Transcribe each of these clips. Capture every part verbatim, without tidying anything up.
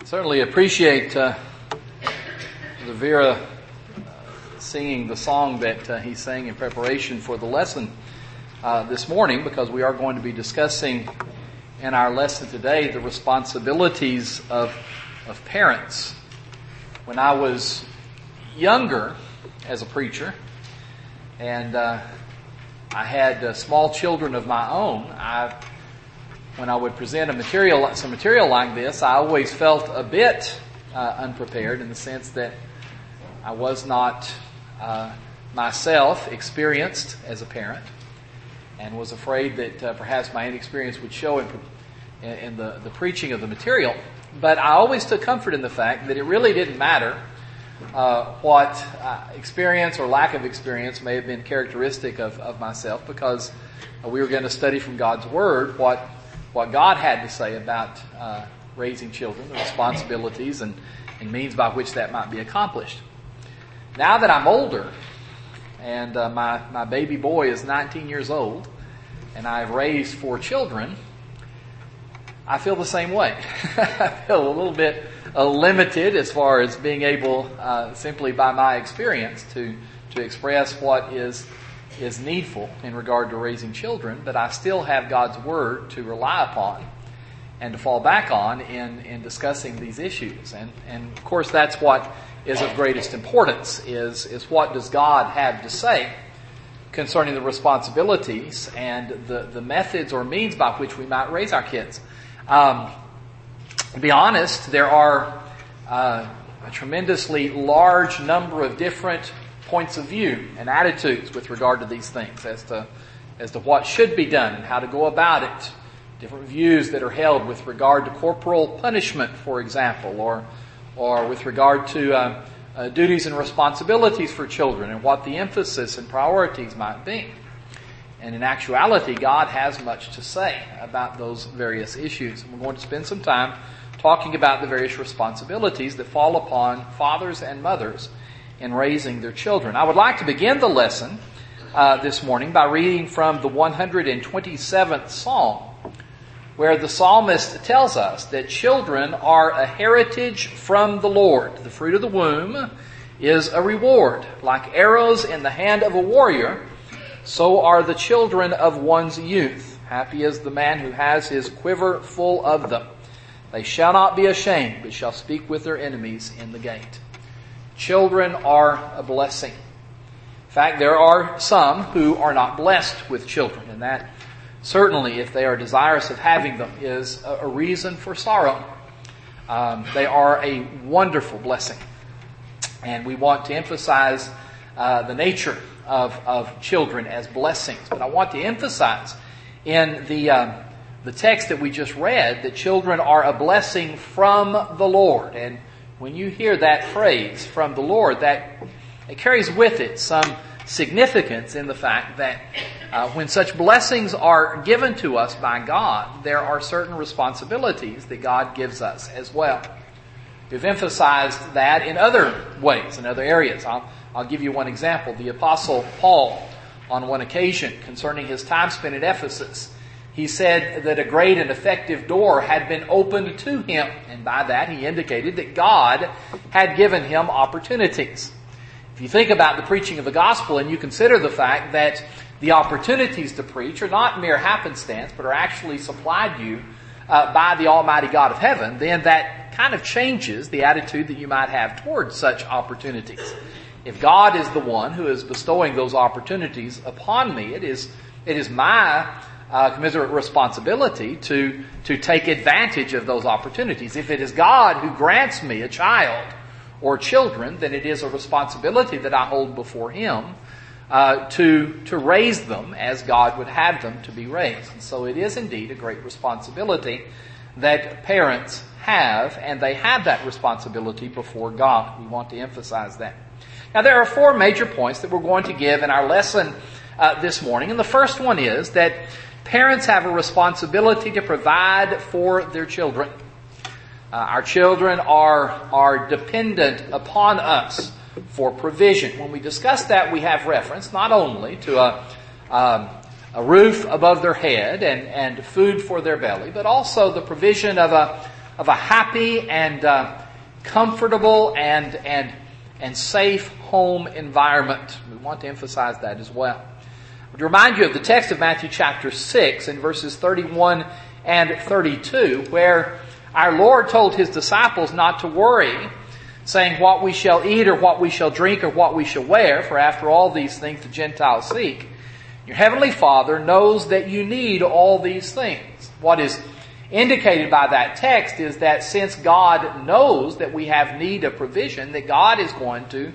Certainly appreciate uh, the Vera uh, singing the song that uh, he sang in preparation for the lesson uh, this morning, because we are going to be discussing in our lesson today the responsibilities of of parents. When I was younger as a preacher, and uh, I had uh, small children of my own, I when I would present a material, some material like this, I always felt a bit uh, unprepared in the sense that I was not uh, myself experienced as a parent, and was afraid that uh, perhaps my inexperience would show in, in, in the, the preaching of the material. But I always took comfort in the fact that it really didn't matter uh, what uh, experience or lack of experience may have been characteristic of, of myself, because uh, we were going to study from God's Word what what God had to say about uh, raising children, the responsibilities and, and means by which that might be accomplished. Now that I'm older, and uh, my, my baby boy is nineteen years old, and I've raised four children, I feel the same way. I feel a little bit uh, limited as far as being able, uh, simply by my experience, to, to express what is is needful in regard to raising children, but I still have God's Word to rely upon and to fall back on in, in discussing these issues. And, and of course that's what is of greatest importance, is, is what does God have to say concerning the responsibilities and the, the methods or means by which we might raise our kids. Um, to be honest, there are uh, a tremendously large number of different points of view and attitudes with regard to these things as to as to what should be done and how to go about it. Different views that are held with regard to corporal punishment, for example, or or with regard to uh, uh, duties and responsibilities for children and what the emphasis and priorities might be. And in actuality, God has much to say about those various issues. And we're going to spend some time talking about the various responsibilities that fall upon fathers and mothers in raising their children. I would like to begin the lesson uh, this morning by reading from the one hundred twenty-seventh Psalm, where the psalmist tells us that children are a heritage from the Lord. The fruit of the womb is a reward. Like arrows in the hand of a warrior, so are the children of one's youth. Happy is the man who has his quiver full of them. They shall not be ashamed, but shall speak with their enemies in the gate. Children are a blessing. In fact, there are some who are not blessed with children, and that certainly, if they are desirous of having them, is a reason for sorrow. Um, they are a wonderful blessing, and we want to emphasize uh, the nature of, of children as blessings. But I want to emphasize in the um, the text that we just read that children are a blessing from the Lord. And when you hear that phrase, from the Lord, that it carries with it some significance in the fact that uh, when such blessings are given to us by God, there are certain responsibilities that God gives us as well. We've emphasized that in other ways, in other areas. I'll, I'll give you one example. The Apostle Paul, on one occasion, concerning his time spent at Ephesus, he said that a great and effective door had been opened to him. And by that he indicated that God had given him opportunities. If you think about the preaching of the gospel and you consider the fact that the opportunities to preach are not mere happenstance, but are actually supplied you uh, by the Almighty God of heaven, then that kind of changes the attitude that you might have towards such opportunities. If God is the one who is bestowing those opportunities upon me, it is it is my Uh, commiserate responsibility to to take advantage of those opportunities. If it is God who grants me a child or children, then it is a responsibility that I hold before Him uh, to to raise them as God would have them to be raised. And so it is indeed a great responsibility that parents have, and they have that responsibility before God. We want to emphasize that. Now there are four major points that we're going to give in our lesson uh, this morning, and the first one is that parents have a responsibility to provide for their children. Uh, our children are, are dependent upon us for provision. When we discuss that, we have reference not only to a, um, a roof above their head and, and food for their belly, but also the provision of a, of a happy and uh, comfortable and and and safe home environment. We want to emphasize that as well. To remind you of the text of Matthew chapter six in verses thirty-one and thirty-two, where our Lord told His disciples not to worry, saying, what we shall eat or what we shall drink or what we shall wear, for after all these things the Gentiles seek. Your heavenly Father knows that you need all these things. What is indicated by that text is that since God knows that we have need of provision, that God is going to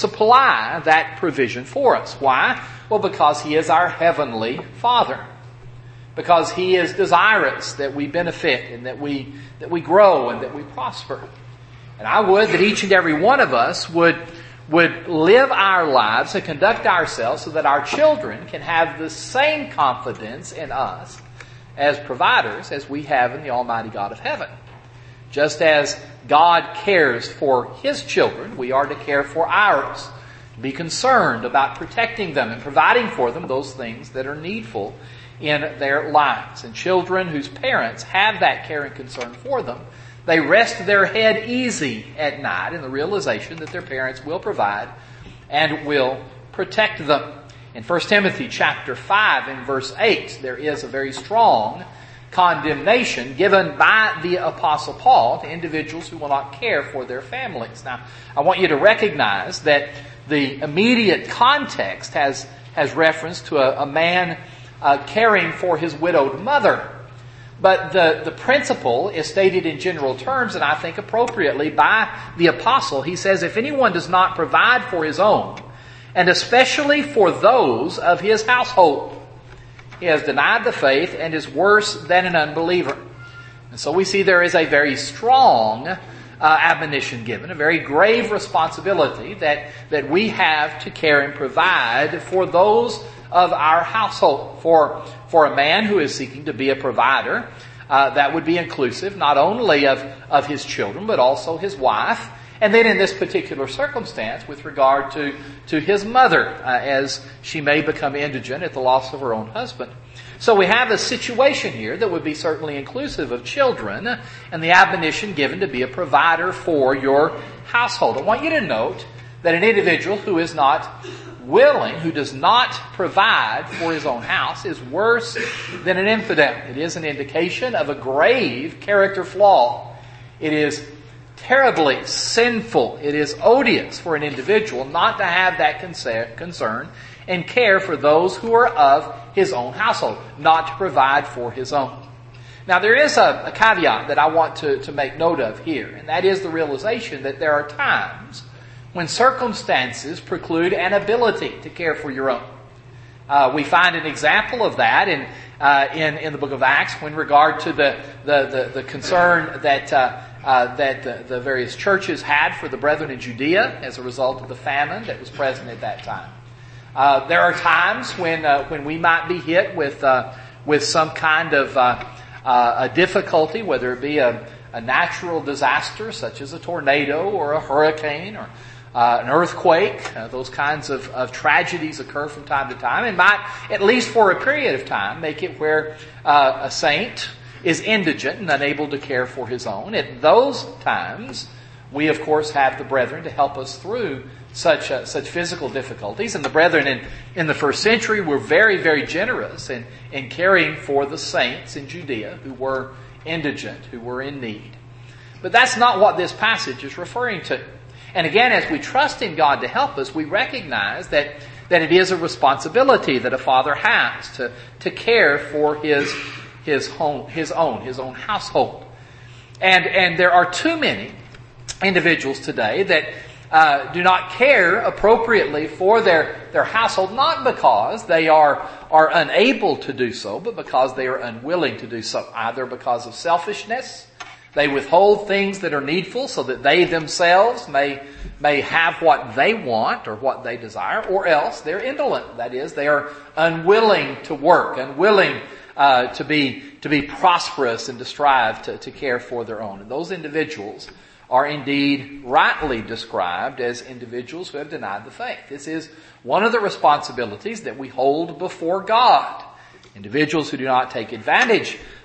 supply that provision for us. Why? Well, because He is our heavenly Father. Because He is desirous that we benefit and that we that we grow and that we prosper. And I would that each and every one of us would would live our lives and conduct ourselves so that our children can have the same confidence in us as providers as we have in the Almighty God of heaven. Just as God cares for His children, we are to care for ours. Be concerned about protecting them and providing for them those things that are needful in their lives. And children whose parents have that care and concern for them, they rest their head easy at night in the realization that their parents will provide and will protect them. In First Timothy chapter five and verse eight, there is a very strong condemnation given by the Apostle Paul to individuals who will not care for their families. Now, I want you to recognize that the immediate context has, has reference to a, a man uh, caring for his widowed mother. But the, the principle is stated in general terms, and I think appropriately, by the apostle. He says, if anyone does not provide for his own, and especially for those of his household, he has denied the faith and is worse than an unbeliever. And so we see there is a very strong uh, admonition given, a very grave responsibility that, that we have to care and provide for those of our household. For, for a man who is seeking to be a provider, uh, that would be inclusive not only of, of his children, but also his wife. And then in this particular circumstance, with regard to, to his mother, uh, as she may become indigent at the loss of her own husband. So we have a situation here that would be certainly inclusive of children and the admonition given to be a provider for your household. I want you to note that an individual who is not willing, who does not provide for his own house, is worse than an infidel. It is an indication of a grave character flaw. It is terribly sinful. It is odious for an individual not to have that concern and care for those who are of his own household, not to provide for his own. Now, there is a, a caveat that I want to, to make note of here, and that is the realization that there are times when circumstances preclude an ability to care for your own. Uh, we find an example of that in uh, in, in the book of Acts, when regard to the the the, the concern that uh, uh, that the, the various churches had for the brethren in Judea as a result of the famine that was present at that time. Uh, there are times when uh, when we might be hit with uh, with some kind of uh, uh, a difficulty, whether it be a, a natural disaster such as a tornado or a hurricane or Uh, an earthquake. Uh, those kinds of, of tragedies occur from time to time and might, at least for a period of time, make it where uh, a saint is indigent and unable to care for his own. At those times, we of course have the brethren to help us through such uh, such physical difficulties. And the brethren in, in the first century were very, very generous in, in caring for the saints in Judea who were indigent, who were in need. But that's not what this passage is referring to. And again, as we trust in God to help us, we recognize that, that it is a responsibility that a father has to, to care for his, his home, his own, his own household. And, and there are too many individuals today that uh, do not care appropriately for their, their household, not because they are, are unable to do so, but because they are unwilling to do so, either because of selfishness. They withhold things that are needful so that they themselves may, may have what they want or what they desire, or else they're indolent. That is, they are unwilling to work, unwilling uh, to be to be prosperous and to strive to, to care for their own. And those individuals are indeed rightly described as individuals who have denied the faith. This is one of the responsibilities that we hold before God. Individuals who do not take advantage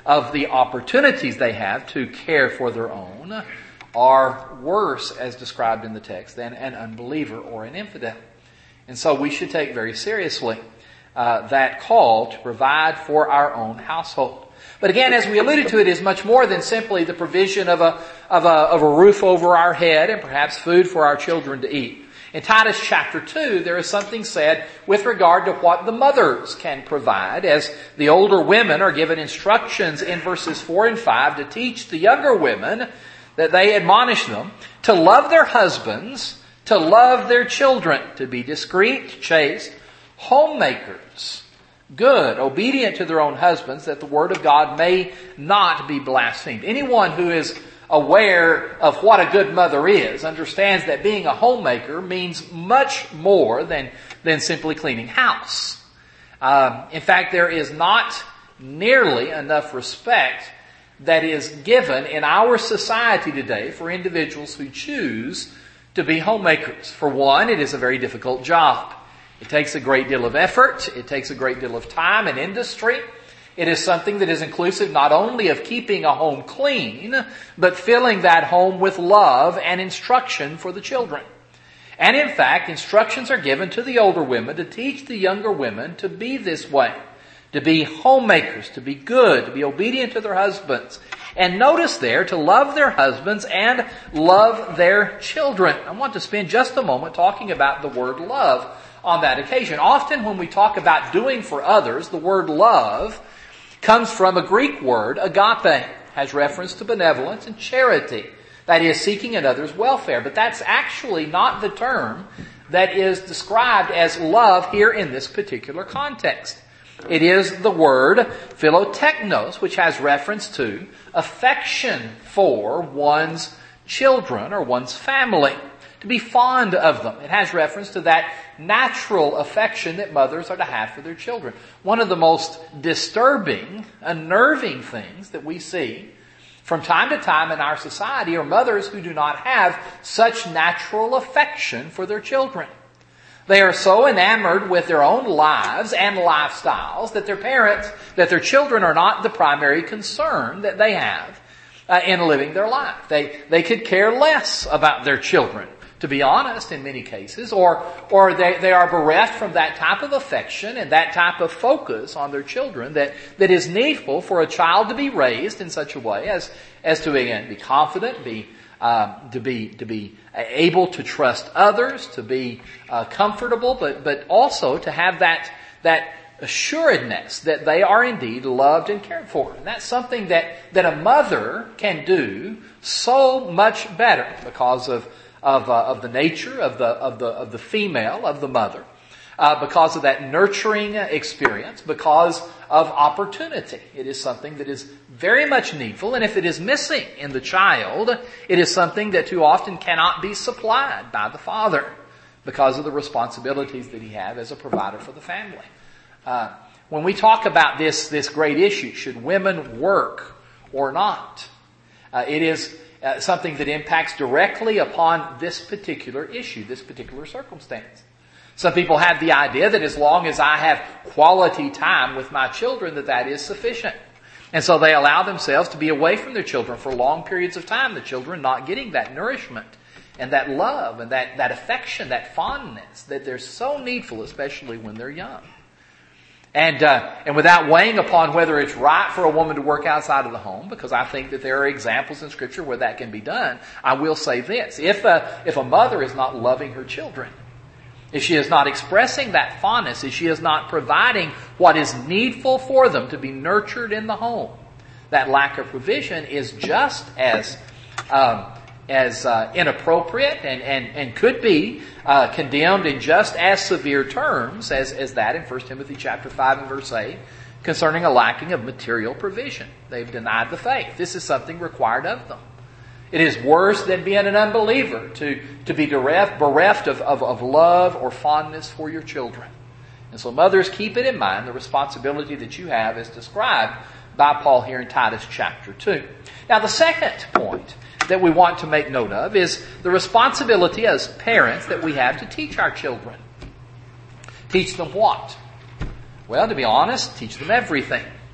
of the opportunities they have to care for their own are worse, as described in the text, than an unbeliever or an infidel. And so we should take very seriously uh, that call to provide for our own household. But again, as we alluded to, it is much more than simply the provision of a, of a, of a roof over our head and perhaps food for our children to eat. In Titus chapter two, there is something said with regard to what the mothers can provide, as the older women are given instructions in verses four and five to teach the younger women, that they admonish them to love their husbands, to love their children, to be discreet, chaste, homemakers, good, obedient to their own husbands, that the word of God may not be blasphemed. Anyone who is aware of what a good mother is understands that being a homemaker means much more than, than simply cleaning house. Um, in fact, there is not nearly enough respect that is given in our society today for individuals who choose to be homemakers. For one, it is a very difficult job. It takes a great deal of effort. It takes a great deal of time and industry. It is something that is inclusive not only of keeping a home clean, but filling that home with love and instruction for the children. And in fact, instructions are given to the older women to teach the younger women to be this way, to be homemakers, to be good, to be obedient to their husbands. And notice there, to love their husbands and love their children. I want to spend just a moment talking about the word love on that occasion. Often when we talk about doing for others, the word love comes from a Greek word, agape, has reference to benevolence and charity. That is, seeking another's welfare. But that's actually not the term that is described as love here in this particular context. It is the word philoteknos, which has reference to affection for one's children or one's family. To be fond of them. It has reference to that natural affection that mothers are to have for their children. One of the most disturbing, unnerving things that we see from time to time in our society are mothers who do not have such natural affection for their children. They are so enamored with their own lives and lifestyles that their parents, that their children are not the primary concern that they have uh, in living their life. They, they could care less about their children, to be honest, in many cases, or or they, they are bereft from that type of affection and that type of focus on their children that, that is needful for a child to be raised in such a way as, as to, again, be confident, be um, to be to be able to trust others, to be uh, comfortable, but but also to have that that assuredness that they are indeed loved and cared for. And that's something that, that a mother can do so much better because of Of, uh, of the nature of the of the of the female of the mother, uh, because of that nurturing experience, because of opportunity. It is something that is very much needful, and if it is missing in the child, it is something that too often cannot be supplied by the father because of the responsibilities that he has as a provider for the family. Uh, when we talk about this this great issue, should women work or not? Uh, it is Uh, something that impacts directly upon this particular issue, this particular circumstance. Some people have the idea that as long as I have quality time with my children, that that is sufficient. And so they allow themselves to be away from their children for long periods of time, the children not getting that nourishment and that love and that, that affection, that fondness that they're so needful, especially when they're young. And uh, and without weighing upon whether it's right for a woman to work outside of the home, because I think that there are examples in Scripture where that can be done, I will say this. If a, if a mother is not loving her children, if she is not expressing that fondness, if she is not providing what is needful for them to be nurtured in the home, that lack of provision is just as um, as uh, inappropriate and, and, and could be uh, condemned in just as severe terms as, as that in First Timothy chapter five and verse eight concerning a lacking of material provision. They've denied the faith. This is something required of them. It is worse than being an unbeliever to, to be bereft, bereft of, of, of love or fondness for your children. And so mothers, keep it in mind, the responsibility that you have is described by Paul here in Titus chapter two. Now the second point that we want to make note of is the responsibility as parents that we have to teach our children. Teach them what? Well, to be honest, teach them everything.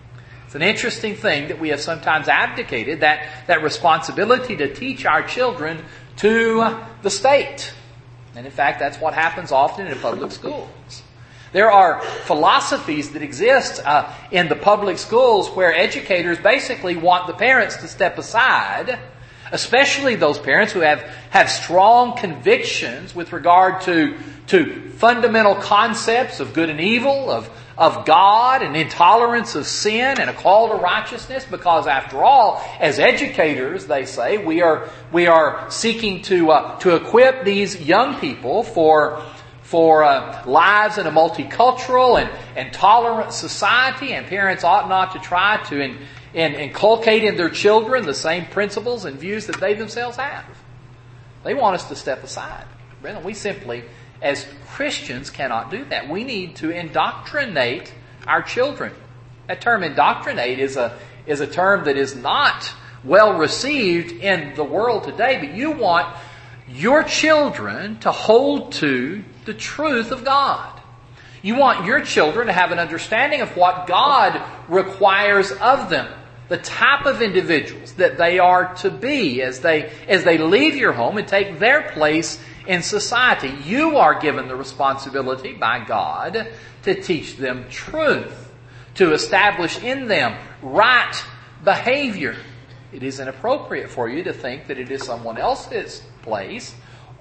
It's an interesting thing that we have sometimes abdicated, that, that responsibility to teach our children to the state. And in fact, that's what happens often in public schools. There are philosophies that exist uh, in the public schools where educators basically want the parents to step aside, especially those parents who have, have strong convictions with regard to, to fundamental concepts of good and evil, of, of God and intolerance of sin and a call to righteousness, because after all, as educators, they say, we are, we are seeking to, uh, to equip these young people for for uh, lives in a multicultural and, and tolerant society, and parents ought not to try to in, in, inculcate in their children the same principles and views that they themselves have. They want us to step aside. Brethren, we simply, as Christians, cannot do that. We need to indoctrinate our children. That term indoctrinate is a, is a term that is not well received in the world today, but you want your children to hold to the truth of God. You want your children to have an understanding of what God requires of them, the type of individuals that they are to be as they as they leave your home and take their place in society. You are given the responsibility by God to teach them truth, to establish in them right behavior. It is inappropriate for you to think that it is someone else's place,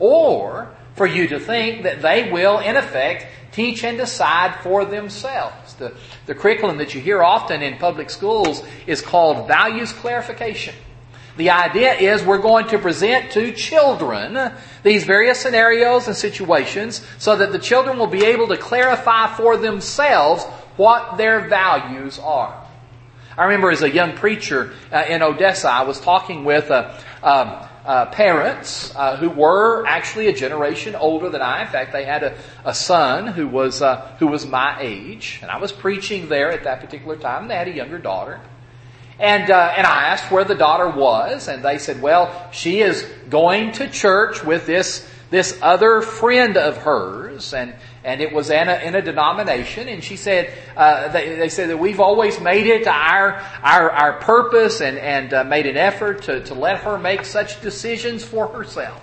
or for you to think that they will, in effect, teach and decide for themselves. The, the curriculum that you hear often in public schools is called values clarification. The idea is we're going to present to children these various scenarios and situations so that the children will be able to clarify for themselves what their values are. I remember as a young preacher uh, in Odessa, I was talking with a um, Uh, parents uh, who were actually a generation older than I. In fact, they had a, a son who was uh, who was my age, and I was preaching there at that particular time. They had a younger daughter, and uh, and I asked where the daughter was, and they said, "Well, she is going to church with this this other friend of hers, and and it was in a, in a denomination." And she said, uh, they, they said that we've always made it our our our purpose and and uh, made an effort to to let her make such decisions for herself.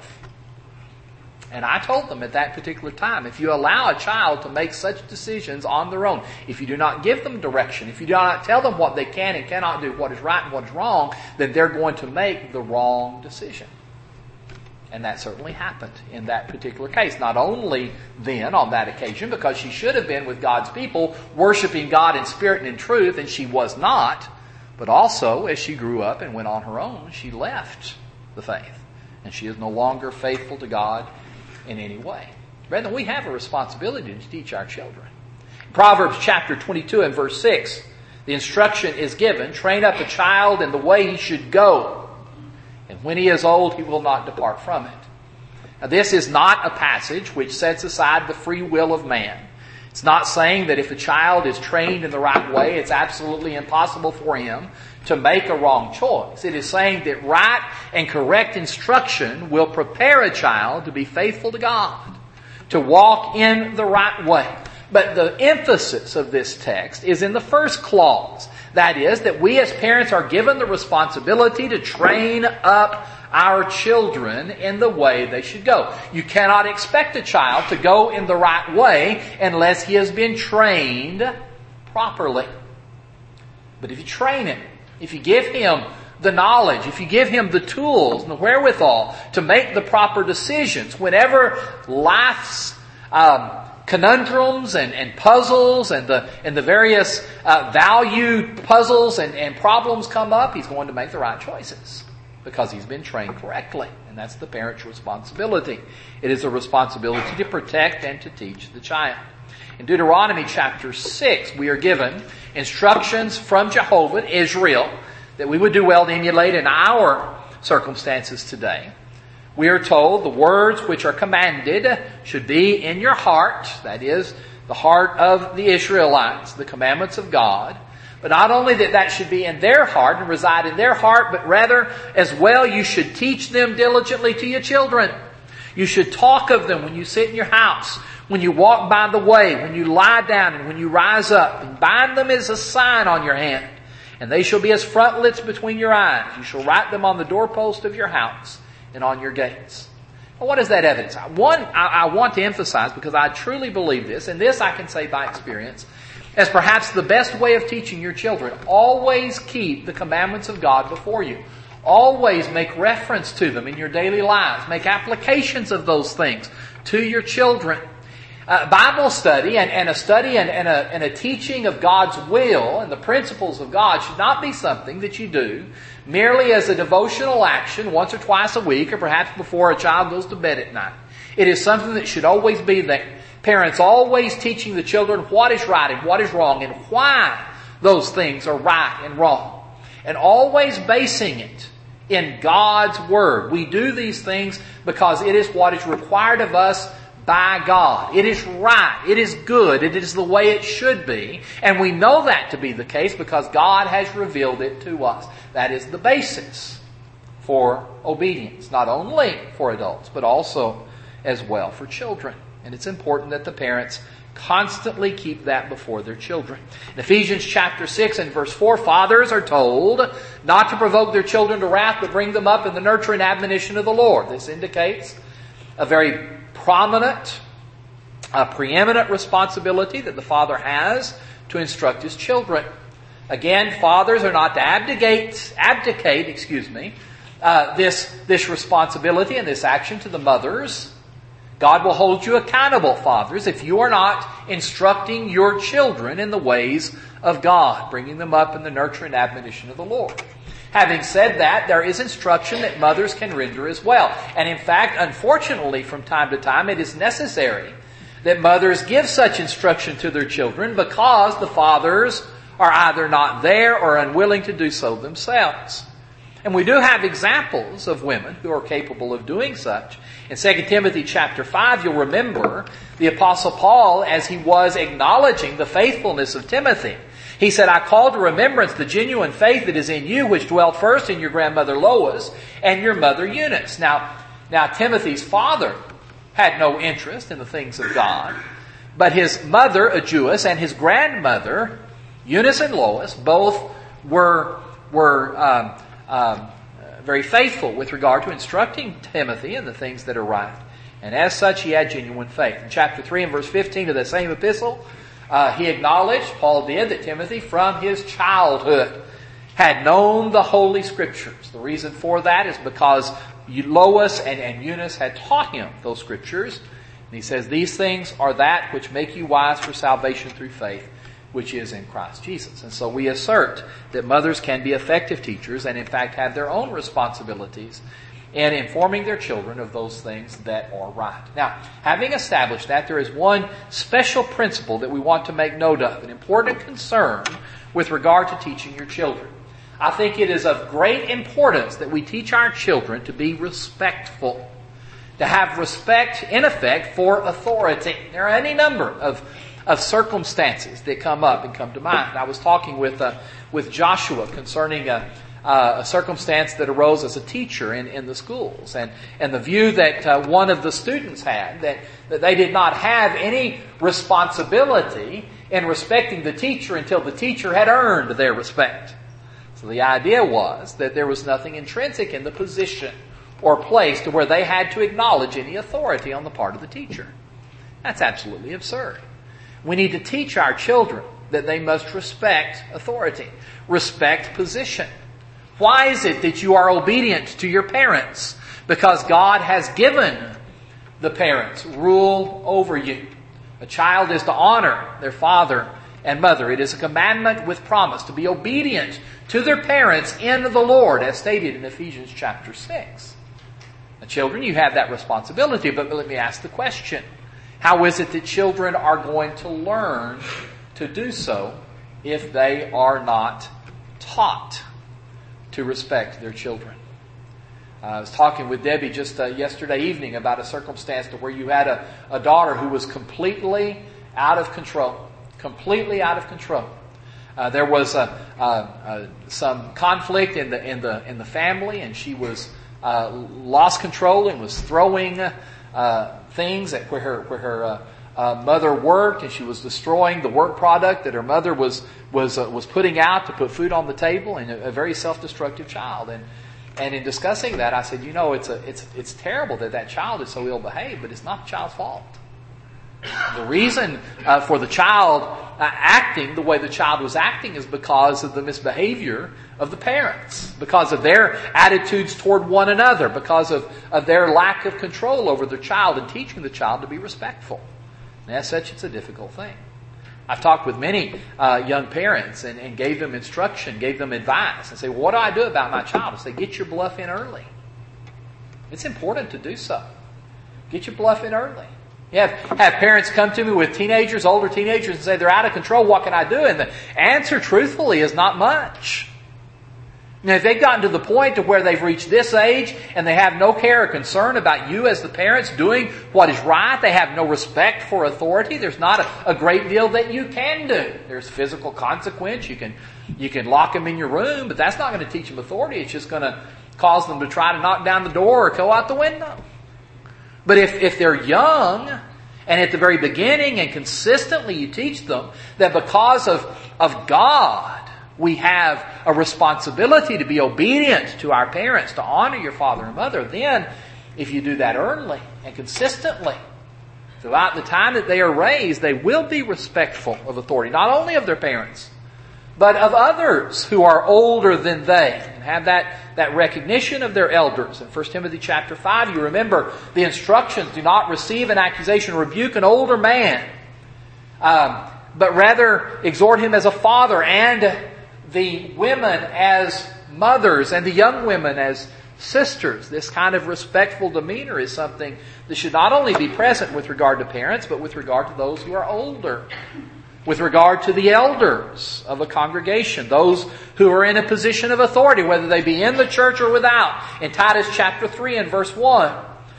And I told them at that particular time, if you allow a child to make such decisions on their own, if you do not give them direction, if you do not tell them what they can and cannot do, what is right and what is wrong, then they're going to make the wrong decision. And that certainly happened in that particular case. Not only then on that occasion, because she should have been with God's people, worshiping God in spirit and in truth, and she was not, but also as she grew up and went on her own, she left the faith. And she is no longer faithful to God in any way. Brethren, we have a responsibility to teach our children. Proverbs chapter twenty-two and verse six, the instruction is given, train up a child in the way he should go, and when he is old, he will not depart from it. Now, this is not a passage which sets aside the free will of man. It's not saying that if a child is trained in the right way, it's absolutely impossible for him to make a wrong choice. It is saying that right and correct instruction will prepare a child to be faithful to God, to walk in the right way. But the emphasis of this text is in the first clause. That is, that we as parents are given the responsibility to train up our children in the way they should go. You cannot expect a child to go in the right way unless he has been trained properly. But if you train him, if you give him the knowledge, if you give him the tools and the wherewithal to make the proper decisions, whenever life's um, conundrums and, and puzzles and the and the various uh, value puzzles and, and problems come up, he's going to make the right choices because he's been trained correctly. And that's the parent's responsibility. It is a responsibility to protect and to teach the child. In Deuteronomy chapter six, we are given instructions from Jehovah, Israel, that we would do well to emulate in our circumstances today. We are told the words which are commanded should be in your heart, that is, the heart of the Israelites, the commandments of God. But not only that that should be in their heart and reside in their heart, but rather as well you should teach them diligently to your children. You should talk of them when you sit in your house, when you walk by the way, when you lie down and when you rise up, and bind them as a sign on your hand. and they shall be as frontlets between your eyes. You shall write them on the doorpost of your house and on your gates. Well, what is that evidence? One, I, I want to emphasize, because I truly believe this, and this I can say by experience, as perhaps the best way of teaching your children. Always keep the commandments of God before you. Always make reference to them in your daily lives. Make applications of those things to your children. Uh, Bible study and, and a study and, and, a, and a teaching of God's will and the principles of God should not be something that you do merely as a devotional action once or twice a week, or perhaps before a child goes to bed at night. It is something that should always be there. Parents always teaching the children what is right and what is wrong and why those things are right and wrong. And always basing it in God's Word. We do these things because it is what is required of us by God. It is right. It is good. It is the way it should be. And we know that to be the case because God has revealed it to us. That is the basis for obedience, not only for adults, but also as well for children. And it's important that the parents constantly keep that before their children. In Ephesians chapter six and verse four, fathers are told not to provoke their children to wrath, but bring them up in the nurture and admonition of the Lord. This indicates a very prominent, a preeminent responsibility that the father has to instruct his children. Again, fathers are not to abdicate, abdicate, excuse me, uh, this, this responsibility and this action to the mothers. God will hold you accountable, fathers, if you are not instructing your children in the ways of God, bringing them up in the nurture and admonition of the Lord. Having said that, there is instruction that mothers can render as well. And in fact, unfortunately, from time to time, it is necessary that mothers give such instruction to their children because the fathers are either not there or unwilling to do so themselves. And we do have examples of women who are capable of doing such. In Second Timothy chapter five, you'll remember the Apostle Paul, as he was acknowledging the faithfulness of Timothy, he said, I call to remembrance the genuine faith that is in you, which dwelt first in your grandmother Lois and your mother Eunice. Now, now Timothy's father had no interest in the things of God, but his mother, Aegeus, and his grandmother, Eunice and Lois, both were, were um, um, very faithful with regard to instructing Timothy in the things that are right. And as such, he had genuine faith. In chapter three and verse fifteen of the same epistle, Uh, he acknowledged, Paul did, that Timothy from his childhood had known the Holy Scriptures. The reason for that is because Lois and, and Eunice had taught him those Scriptures. And he says, these things are that which make you wise for salvation through faith, which is in Christ Jesus. And so we assert that mothers can be effective teachers and in fact have their own responsibilities in informing their children of those things that are right. Now, having established that, there is one special principle that we want to make note of, an important concern with regard to teaching your children. I think it is of great importance that we teach our children to be respectful, to have respect, in effect, for authority. There are any number of, of circumstances that come up and come to mind. I was talking with, uh, with Joshua concerning a Uh, a circumstance that arose as a teacher in, in the schools, and, and the view that uh, one of the students had, that, that they did not have any responsibility in respecting the teacher until the teacher had earned their respect. So the idea was that there was nothing intrinsic in the position or place to where they had to acknowledge any authority on the part of the teacher. That's absolutely absurd. We need to teach our children that they must respect authority, respect position. Why is it that you are obedient to your parents? Because God has given the parents rule over you. A child is to honor their father and mother. It is a commandment with promise to be obedient to their parents in the Lord, as stated in Ephesians chapter six. Now, children, you have that responsibility, but let me ask the question. How is it that children are going to learn to do so if they are not taught to respect their children? Uh, I was talking with Debbie just uh, yesterday evening about a circumstance to where you had a, a daughter who was completely out of control. Completely out of control. Uh, there was a, a, a, some conflict in the in the in the family, and she was uh, lost control and was throwing uh, things at where her where her uh, uh, mother worked and she was destroying the work product that her mother was was uh, was putting out to put food on the table, and a, a very self-destructive child. And and in discussing that, I said, you know, it's a it's it's terrible that that child is so ill-behaved, but it's not the child's fault. The reason uh, for the child uh, acting the way the child was acting is because of the misbehavior of the parents, because of their attitudes toward one another, because of, of their lack of control over their child and teaching the child to be respectful. And as such, it's a difficult thing. I've talked with many uh, young parents and, and gave them instruction, gave them advice, and say, well, what do I do about my child? I say, get your bluff in early. It's important to do so. Get your bluff in early. You have, have parents come to me with teenagers, older teenagers, and say, they're out of control, what can I do? And the answer, truthfully, is not much. Now, if they've gotten to the point to where they've reached this age and they have no care or concern about you as the parents doing what is right, they have no respect for authority, there's not a, a great deal that you can do. There's physical consequence. You can, you can lock them in your room, but that's not going to teach them authority. It's just going to cause them to try to knock down the door or go out the window. But if, if they're young, and at the very beginning and consistently you teach them that because of, of God, we have a responsibility to be obedient to our parents, to honor your father and mother, then if you do that early and consistently, throughout the time that they are raised, they will be respectful of authority, not only of their parents, but of others who are older than they, and have that, that recognition of their elders. In First Timothy chapter five, you remember the instructions, do not receive an accusation or rebuke an older man, um, but rather exhort him as a father, and the women as mothers, and the young women as sisters. This kind of respectful demeanor is something that should not only be present with regard to parents, but with regard to those who are older. With regard to the elders of a congregation, those who are in a position of authority, whether they be in the church or without. In Titus chapter three and verse one,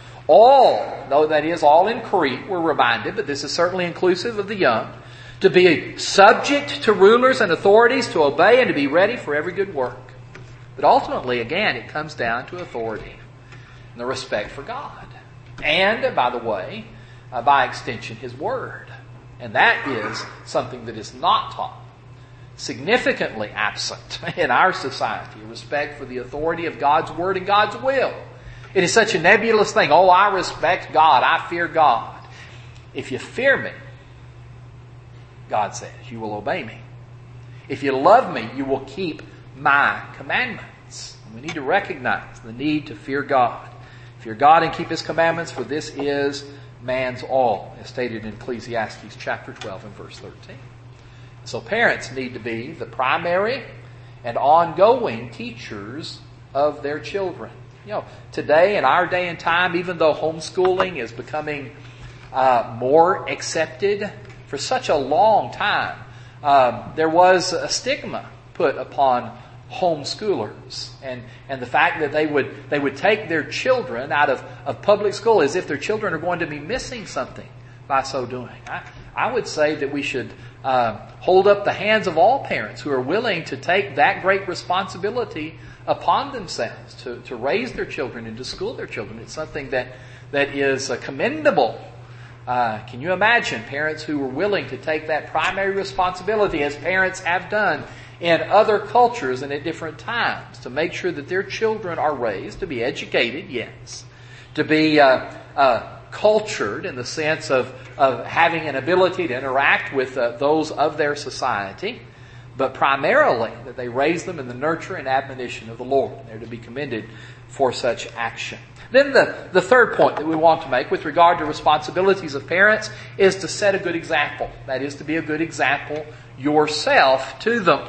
all, though that is all in Crete, we're reminded, but this is certainly inclusive of the young, to be subject to rulers and authorities, to obey and to be ready for every good work. But ultimately, again, it comes down to authority and the respect for God. And, by the way, uh, by extension, His Word. And that is something that is not taught, significantly absent in our society, respect for the authority of God's Word and God's will. It is such a nebulous thing. Oh, I respect God. I fear God. If you fear me, God says, you will obey me. If you love me, you will keep my commandments. And we need to recognize the need to fear God. Fear God and keep His commandments, for this is man's all, as stated in Ecclesiastes chapter twelve and verse thirteen. So parents need to be the primary and ongoing teachers of their children. You know, today, in our day and time, even though homeschooling is becoming uh, more accepted, for such a long time, um, there was a stigma put upon homeschoolers, and and the fact that they would they would take their children out of, of public school as if their children are going to be missing something by so doing. I, I would say that we should uh, hold up the hands of all parents who are willing to take that great responsibility upon themselves to, to raise their children and to school their children. It's something that that is uh, commendable. Uh, can you imagine parents who were willing to take that primary responsibility, as parents have done in other cultures and at different times, to make sure that their children are raised to be educated, yes, to be uh, uh, cultured in the sense of, of having an ability to interact with uh, those of their society, but primarily that they raise them in the nurture and admonition of the Lord. They're to be commended for such action. Then the, the third point that we want to make with regard to responsibilities of parents is to set a good example. That is, to be a good example yourself to them.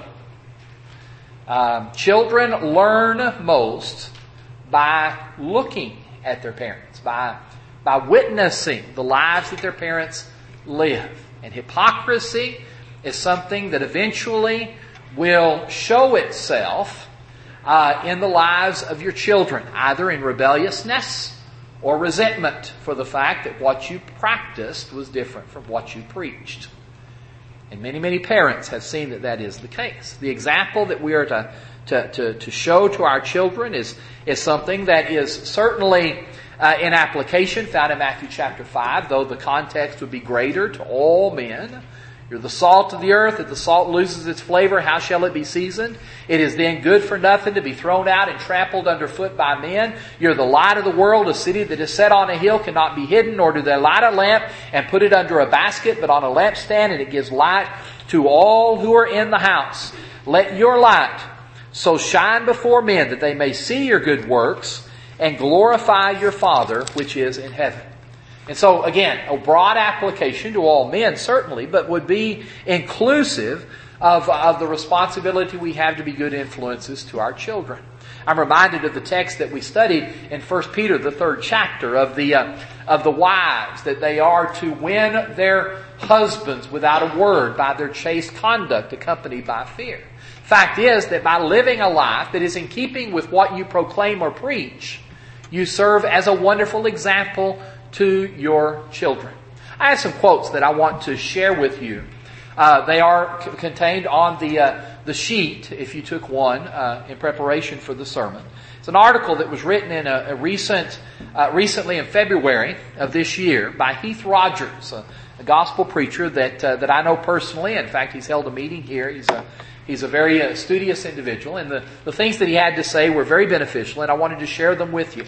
Um, children learn most by looking at their parents, by, by witnessing the lives that their parents live. And hypocrisy is something that eventually will show itself Uh, in the lives of your children, either in rebelliousness or resentment for the fact that what you practiced was different from what you preached. And many, many parents have seen that that is the case. The example that we are to, to, to, to show to our children is, is something that is certainly uh, in application found in Matthew chapter five, though the context would be greater to all men. You're the salt of the earth. If the salt loses its flavor, how shall it be seasoned? It is then good for nothing to be thrown out and trampled underfoot by men. You're the light of the world. A city that is set on a hill cannot be hidden, nor do they light a lamp and put it under a basket, but on a lampstand, and it gives light to all who are in the house. Let your light so shine before men that they may see your good works and glorify your Father which is in heaven. And so, again, a broad application to all men, certainly, but would be inclusive of, of the responsibility we have to be good influences to our children. I'm reminded of the text that we studied in First Peter, the third chapter, of the uh, of the wives, that they are to win their husbands without a word by their chaste conduct accompanied by fear. Fact is that by living a life that is in keeping with what you proclaim or preach, you serve as a wonderful example to your children. I have some quotes that I want to share with you. Uh, they are c- contained on the uh, the sheet, if you took one, uh, in preparation for the sermon. It's an article that was written in a, a recent, uh, recently in February of this year by Heath Rogers, a, a gospel preacher that uh, that I know personally. In fact, he's held a meeting here. He's a he's a very uh, studious individual, and the, the things that he had to say were very beneficial, and I wanted to share them with you.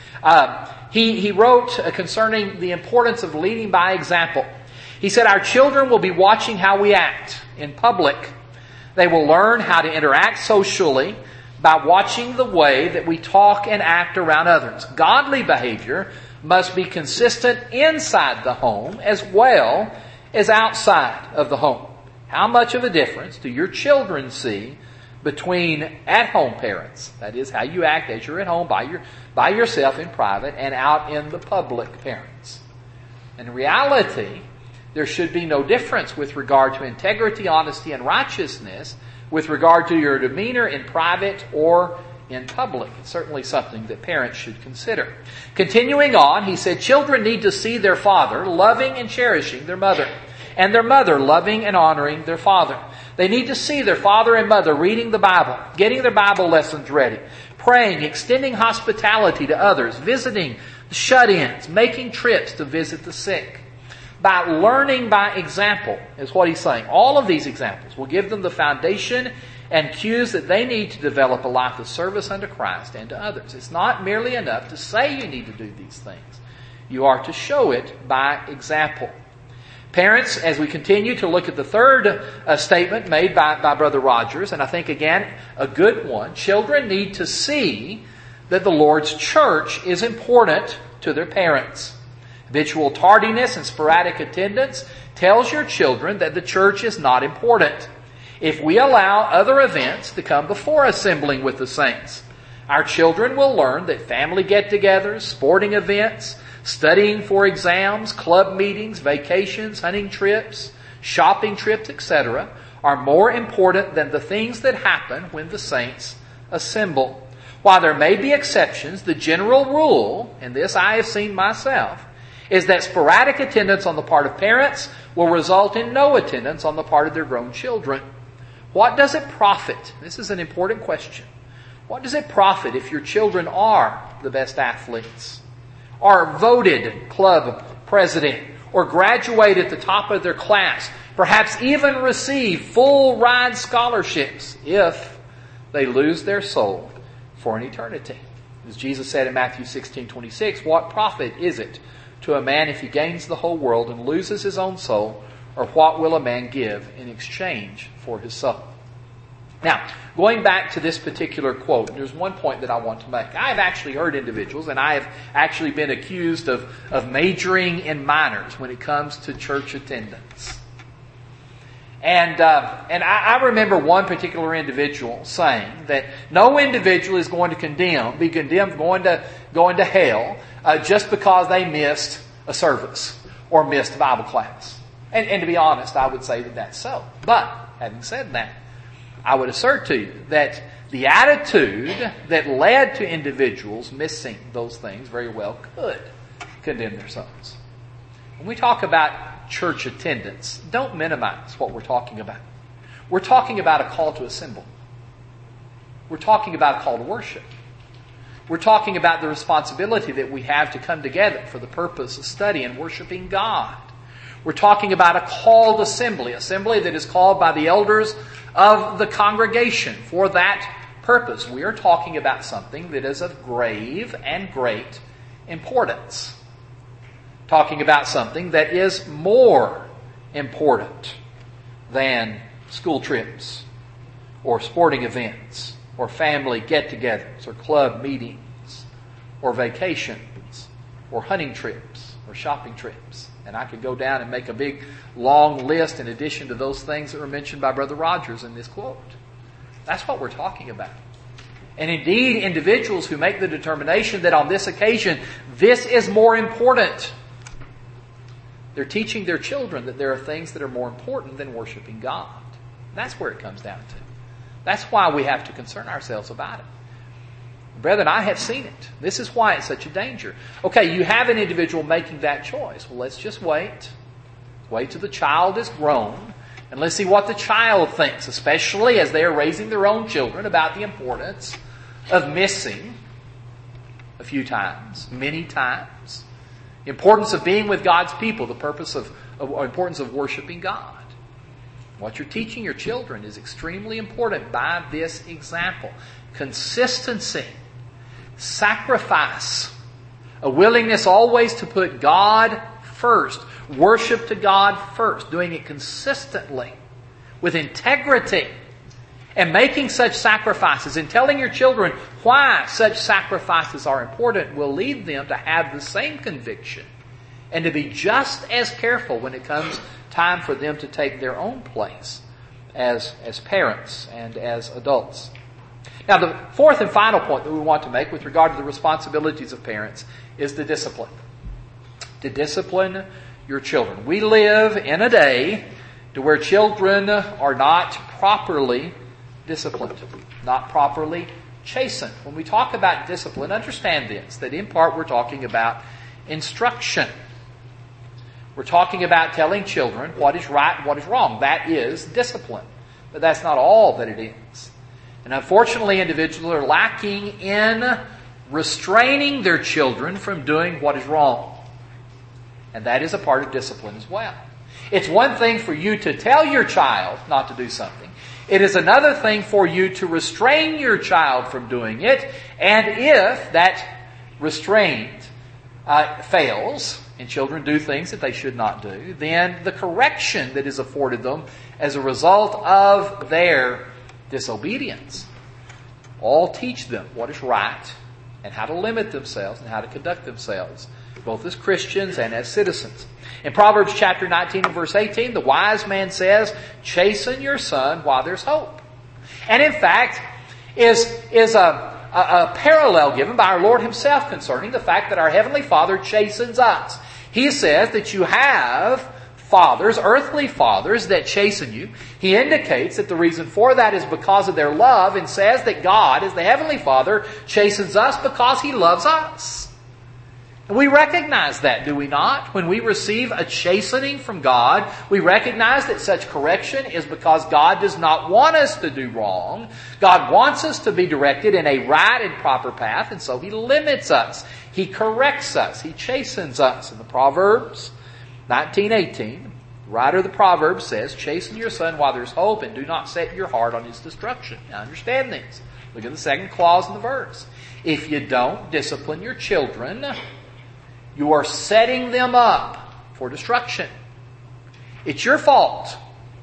Uh, he, he wrote uh, concerning the importance of leading by example. He said, our children will be watching how we act in public. They will learn how to interact socially by watching the way that we talk and act around others. Godly behavior must be consistent inside the home as well as outside of the home. How much of a difference do your children see between at-home parents, that is, how you act as you're at home by your by yourself in private, and out in the public parents? In reality, there should be no difference with regard to integrity, honesty, and righteousness with regard to your demeanor in private or in public. It's certainly something that parents should consider. Continuing on, he said, children need to see their father loving and cherishing their mother, and their mother loving and honoring their father. They need to see their father and mother reading the Bible, getting their Bible lessons ready, praying, extending hospitality to others, visiting the shut-ins, making trips to visit the sick. By learning by example, is what he's saying. All of these examples will give them the foundation and cues that they need to develop a life of service unto Christ and to others. It's not merely enough to say you need to do these things. You are to show it by example. Parents, as we continue to look at the third uh, statement made by, by Brother Rogers, and I think, again, a good one, children need to see that the Lord's church is important to their parents. Habitual tardiness and sporadic attendance tells your children that the church is not important. If we allow other events to come before assembling with the saints, our children will learn that family get-togethers, sporting events, studying for exams, club meetings, vacations, hunting trips, shopping trips, et cetera are more important than the things that happen when the saints assemble. While there may be exceptions, the general rule, and this I have seen myself, is that sporadic attendance on the part of parents will result in no attendance on the part of their grown children. What does it profit? This is an important question. What does it profit if your children are the best athletes, are voted club president, or graduate at the top of their class, perhaps even receive full ride scholarships, if they lose their soul for an eternity? As Jesus said in Matthew sixteen twenty-six, what profit is it to a man if he gains the whole world and loses his own soul? Or what will a man give in exchange for his soul? Now, going back to this particular quote, there's one point that I want to make. I have actually heard individuals, and I have actually been accused of, of majoring in minors when it comes to church attendance. And uh, and I, I remember one particular individual saying that no individual is going to condemn, be condemned going to going to hell uh, just because they missed a service or missed a Bible class. And, and to be honest, I would say that that's so. But having said that, I would assert to you that the attitude that led to individuals missing those things very well could condemn their souls. When we talk about church attendance, don't minimize what we're talking about. We're talking about a call to assemble. We're talking about a call to worship. We're talking about the responsibility that we have to come together for the purpose of studying and worshiping God. We're talking about a called assembly, assembly that is called by the elders of the congregation for that purpose. We are talking about something that is of grave and great importance. Talking about something that is more important than school trips or sporting events or family get-togethers or club meetings or vacations or hunting trips or shopping trips. And I could go down and make a big, long list in addition to those things that were mentioned by Brother Rogers in this quote. That's what we're talking about. And indeed, individuals who make the determination that on this occasion, this is more important, they're teaching their children that there are things that are more important than worshiping God. That's where it comes down to. That's why we have to concern ourselves about it. Brethren, I have seen it. This is why it's such a danger. Okay, you have an individual making that choice. Well, let's just wait. Wait till the child is grown. And let's see what the child thinks, especially as they are raising their own children, about the importance of missing a few times, many times. The importance of being with God's people, the purpose of, of importance of worshiping God. What you're teaching your children is extremely important by this example. Consistency, sacrifice, a willingness always to put God first, worship to God first, doing it consistently, with integrity, and making such sacrifices and telling your children why such sacrifices are important will lead them to have the same conviction and to be just as careful when it comes time for them to take their own place as, as parents and as adults. Now, the fourth and final point that we want to make with regard to the responsibilities of parents is the discipline. To discipline your children. We live in a day to where children are not properly disciplined, not properly chastened. When we talk about discipline, understand this, that in part we're talking about instruction. We're talking about telling children what is right and what is wrong. That is discipline. But that's not all that it is. And unfortunately, individuals are lacking in restraining their children from doing what is wrong. And that is a part of discipline as well. It's one thing for you to tell your child not to do something. It is another thing for you to restrain your child from doing it. And if that restraint uh, fails, and children do things that they should not do, then the correction that is afforded them as a result of their disobedience all teach them what is right and how to limit themselves and how to conduct themselves, both as Christians and as citizens. In Proverbs chapter nineteen and verse eighteen, the wise man says, chasten your son while there's hope. And in fact, is, is a A, a parallel given by our Lord Himself concerning the fact that our Heavenly Father chastens us. He says that you have fathers, earthly fathers, that chasten you. He indicates that the reason for that is because of their love, and says that God, as the Heavenly Father, chastens us because He loves us. And we recognize that, do we not? When we receive a chastening from God, we recognize that such correction is because God does not want us to do wrong. God wants us to be directed in a right and proper path, and so He limits us. He corrects us. He chastens us. In the Proverbs nineteen eighteen, the writer of the Proverbs says, chasten your son while there's hope, and do not set your heart on his destruction. Now understand this. Look at the second clause in the verse. If you don't discipline your children, you are setting them up for destruction. It's your fault.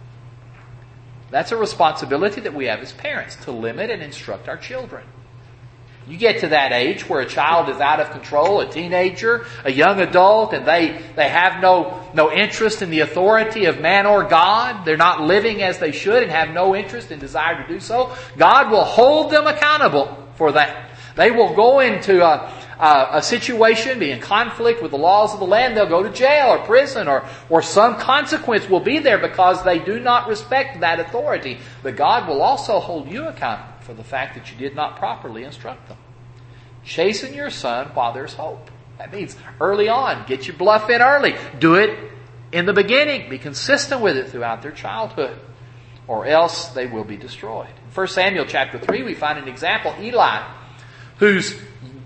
That's a responsibility that we have as parents, to limit and instruct our children. You get to that age where a child is out of control, a teenager, a young adult, and they, they have no, no interest in the authority of man or God. They're not living as they should and have no interest and desire to do so. God will hold them accountable for that. They will go into a, a, a situation, be in conflict with the laws of the land. They'll go to jail or prison, or, or some consequence will be there because they do not respect that authority. But God will also hold you accountable for the fact that you did not properly instruct them. Chasten your son while there's hope. That means early on. Get your bluff in early. Do it in the beginning. Be consistent with it throughout their childhood, or else they will be destroyed. In First Samuel chapter three, we find an example. Eli, whose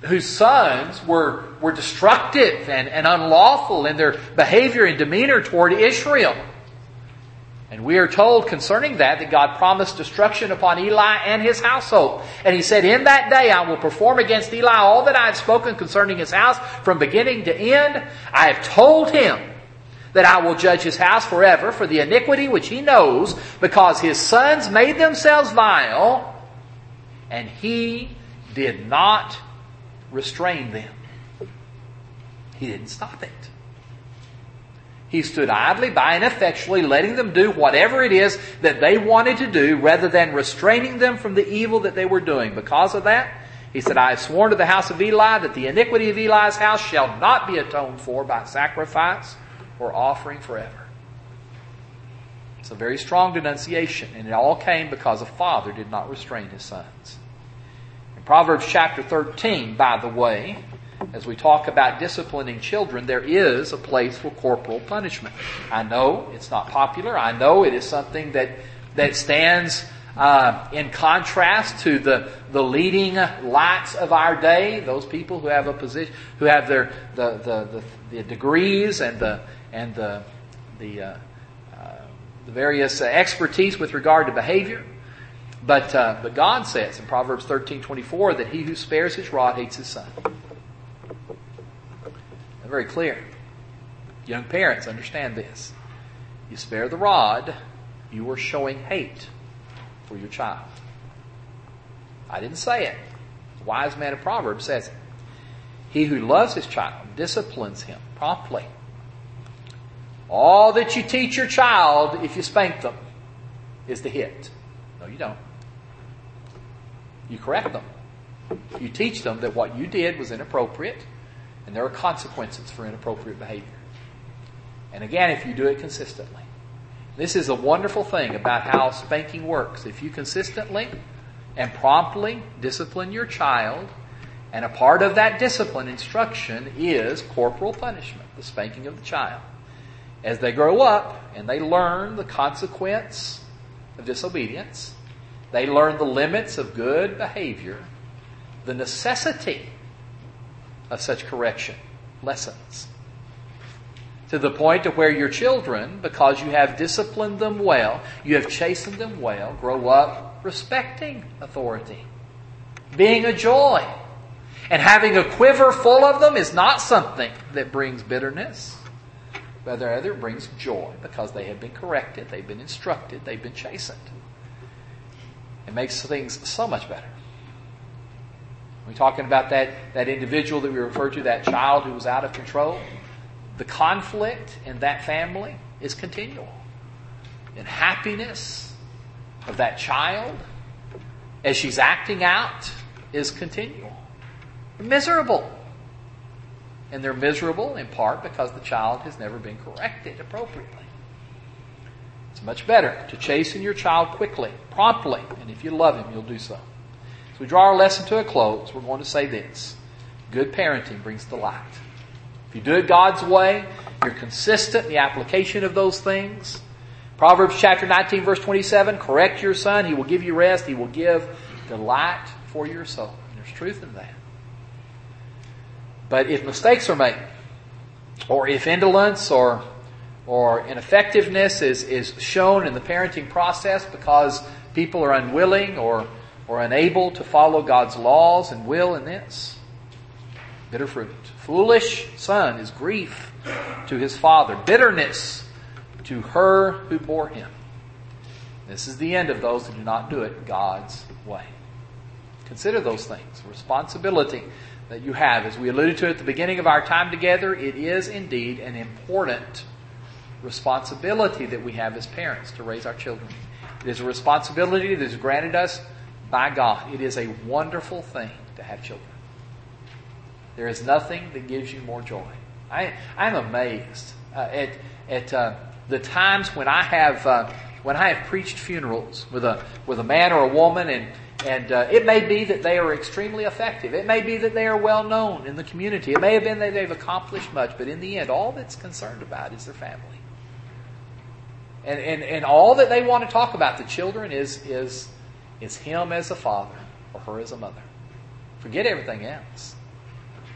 whose sons were, were destructive and, and unlawful in their behavior and demeanor toward Israel. And we are told concerning that, that God promised destruction upon Eli and his household. And He said, in that day I will perform against Eli all that I have spoken concerning his house from beginning to end. I have told him that I will judge his house forever for the iniquity which he knows, because his sons made themselves vile, and he did not restrain them. He didn't stop it. He stood idly by, ineffectually letting them do whatever it is that they wanted to do, rather than restraining them from the evil that they were doing. Because of that, He said, I have sworn to the house of Eli that the iniquity of Eli's house shall not be atoned for by sacrifice or offering forever. It's a very strong denunciation, and it all came because a father did not restrain his sons. In Proverbs chapter thirteen, by the way, as we talk about disciplining children, there is a place for corporal punishment. I know it's not popular. I know it is something that, that stands uh, in contrast to the, the leading lights of our day. Those people who have a position, who have their the the, the, the degrees and the and the the, uh, uh, the various uh, expertise with regard to behavior. But uh, but God says in Proverbs thirteen twenty-four that he who spares his rod hates his son. Very clear. Young parents, understand this. You spare the rod, you are showing hate for your child. I didn't say it. The wise man of Proverbs says it. He who loves his child disciplines him promptly. All that you teach your child, if you spank them, is to hit. No, you don't. You correct them. You teach them that what you did was inappropriate, and there are consequences for inappropriate behavior. And again, if you do it consistently. This is a wonderful thing about how spanking works. If you consistently and promptly discipline your child, and a part of that discipline instruction is corporal punishment, the spanking of the child. As they grow up and they learn the consequence of disobedience, they learn the limits of good behavior, the necessity of such correction lessons, to the point to where your children, because you have disciplined them well, you have chastened them well, grow up respecting authority, being a joy. And having a quiver full of them is not something that brings bitterness, but rather it brings joy, because they have been corrected, they've been instructed, they've been chastened. It makes things so much better. We're talking about that, that individual that we referred to, that child who was out of control. The conflict in that family is continual. And happiness of that child as she's acting out is continual. They're miserable. And they're miserable in part because the child has never been corrected appropriately. It's much better to chasten your child quickly, promptly, and if you love him, you'll do so. As we draw our lesson to a close, we're going to say this. Good parenting brings delight. If you do it God's way, you're consistent in the application of those things. Proverbs chapter nineteen, verse twenty-seven, correct your son, he will give you rest, he will give delight for your soul. And there's truth in that. But if mistakes are made, or if indolence or or ineffectiveness is, is shown in the parenting process because people are unwilling or or unable to follow God's laws and will in this, bitter fruit. Foolish son is grief to his father, bitterness to her who bore him. This is the end of those who do not do it God's way. Consider those things. Responsibility that you have. As we alluded to at the beginning of our time together, it is indeed an important responsibility that we have as parents to raise our children. It is a responsibility that is granted us by God. It is a wonderful thing to have children. There is nothing that gives you more joy. I, I'm amazed uh, at at uh, the times when I have uh, when I have preached funerals with a with a man or a woman, and and uh, it may be that they are extremely effective. It may be that they are well known in the community. It may have been that they've accomplished much, but in the end, all that's concerned about is their family. And and and all that they want to talk about, the children, is is is him as a father or her as a mother. Forget everything else.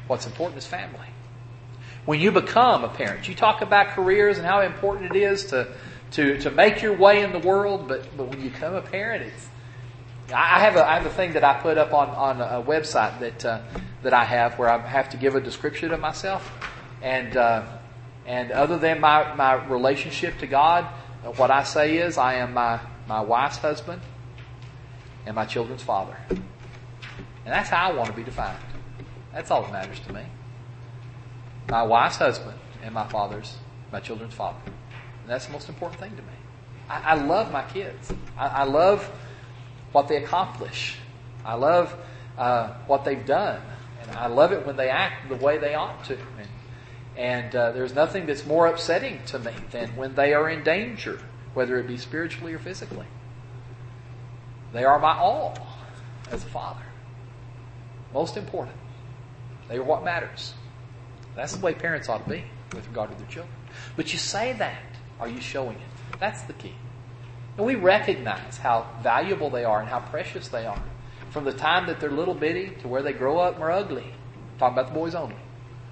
What's important is family. When you become a parent, you talk about careers and how important it is to to, to make your way in the world, but, but when you become a parent, it's I have a I have a thing that I put up on, on a website that uh, that I have where I have to give a description of myself, and uh, and other than my, my relationship to God, what I say is I am my, my wife's husband and my children's father, and that's how I want to be defined. That's all that matters to me. My wife's husband and my father's my children's father, and that's the most important thing to me. I, I love my kids. I, I love what they accomplish. I love uh, what they've done. And I love it when they act the way they ought to. And, and uh, there's nothing that's more upsetting to me than when they are in danger, whether it be spiritually or physically. They are my all as a father. Most important. They are what matters. That's the way parents ought to be with regard to their children. But you say that. Are you showing it? That's the key. And we recognize how valuable they are and how precious they are. From the time that they're little bitty to where they grow up and are ugly. I'm talking about the boys only.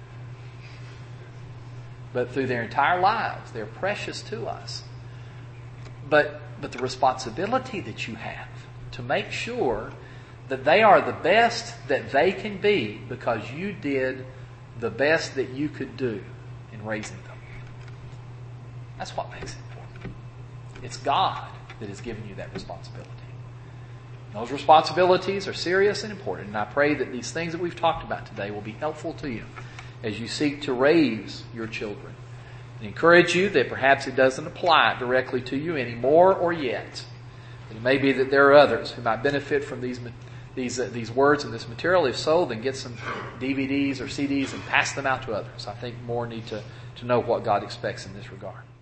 But through their entire lives, they're precious to us. But, but the responsibility that you have to make sure that they are the best that they can be because you did the best that you could do in raising them. That's what makes it important. It's God that has given you that responsibility. Those responsibilities are serious and important, and I pray that these things that we've talked about today will be helpful to you as you seek to raise your children. I encourage you that perhaps it doesn't apply directly to you anymore or yet. It may be that there are others who might benefit from these these uh, these words and this material. If so, then get some D V Ds or C Ds and pass them out to others. I think more need to, to know what God expects in this regard.